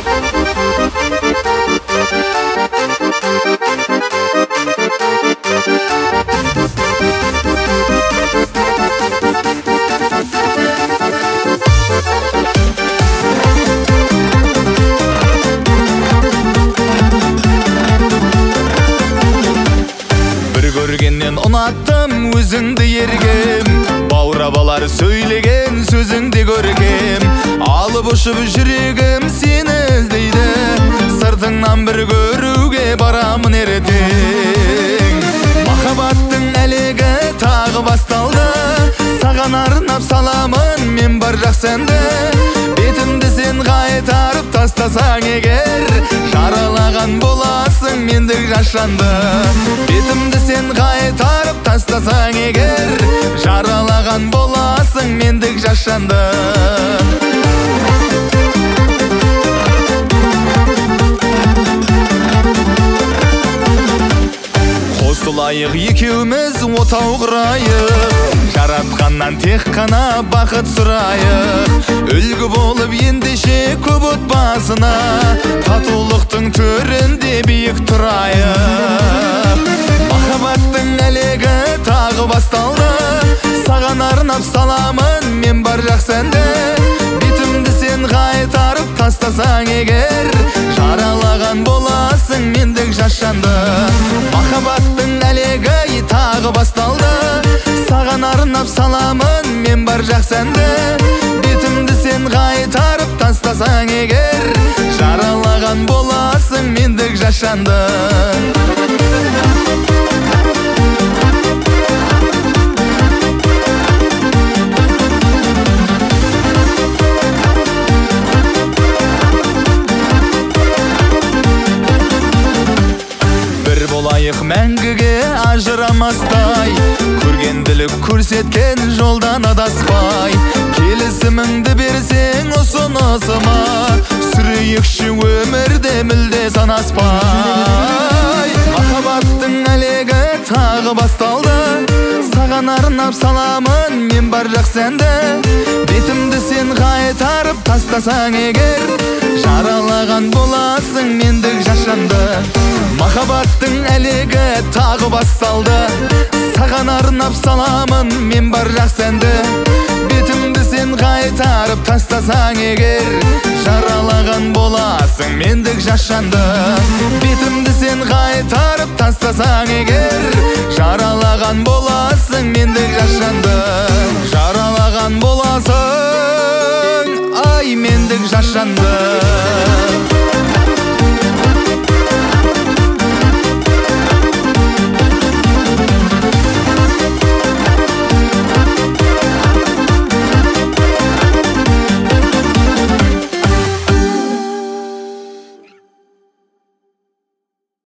Көргеннен ұнаттым өзіңді ергем, баурабалар сөйлеген сөзіңде көргем. Алып ұшып жүрегім сені іздейді, сыртыңнан бір көруге барамын ертең. Махаббаттың әлегі тағы басталды, саған арнап саламын мен бар жақсанды. Бетімді сен қайтарып тастасаң егер, жаралаған боласың мендік жашанды. Бетімді сен қайтарып тастасаң егер, жаралаған боласың мендік жашанды. Қосылайық екеуміз отау құрайық, жаратқаннан тек қана бақыт сұрайық. Үлгі болып ендеше көп отбасына, татулықтың төрінде биік тұрайық. Махаббаттың әлегі тағы басталды, саған арнап саламын мен бар жақсанды. Бетімді сен қайтарып тастасаң егер, жаралаған боласың мендік жашанды. Махаббаттың әлегі тағы басталды, саған арнап саламын мен бар жақсанды. Бетімді сен қайтарып тастасаң егер, жаралаған боласың мендік жашанды. Болайық мәңгіге ажырамастай, көргенділік көрсеткен жолдан адаспай. Келісіміңді берсең ұсынысыма, сүрейікші өмірде мүлде санаспай. Махаббаттың әлегі тағы басталды, саған арнап саламын мен бар жақсанды. Бетімді сен қайтарып тастасаң егер, жаралаған боласың мендік жашанды. Махаббаттың әлегі тағы басталды, саған арнап саламын мен бар жақсанды. Бетімді сен қайтарып тастасаң егер, жаралаған боласың мендік жашанды. Бетімді сен қайтарып тастасаң егер, жаралаған боласың мендік жашанды. Жаралаған боласың ай мендік жашанды.